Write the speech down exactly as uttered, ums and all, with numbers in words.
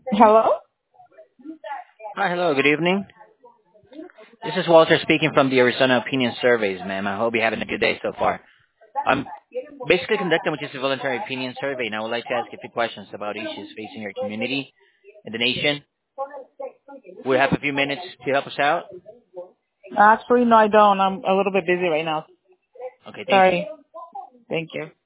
Hello? Hi, hello, good evening. This is Walter speaking from the Arizona Opinion Surveys, ma'am. I hope you're having a good day so far. I'm basically conducting which is a voluntary opinion survey, and I would like to ask a few questions about issues facing your community and the nation. We have a few minutes to help us out. Actually, no, I don't. I'm a little bit busy right now. Okay, thank you. Sorry. Thank you.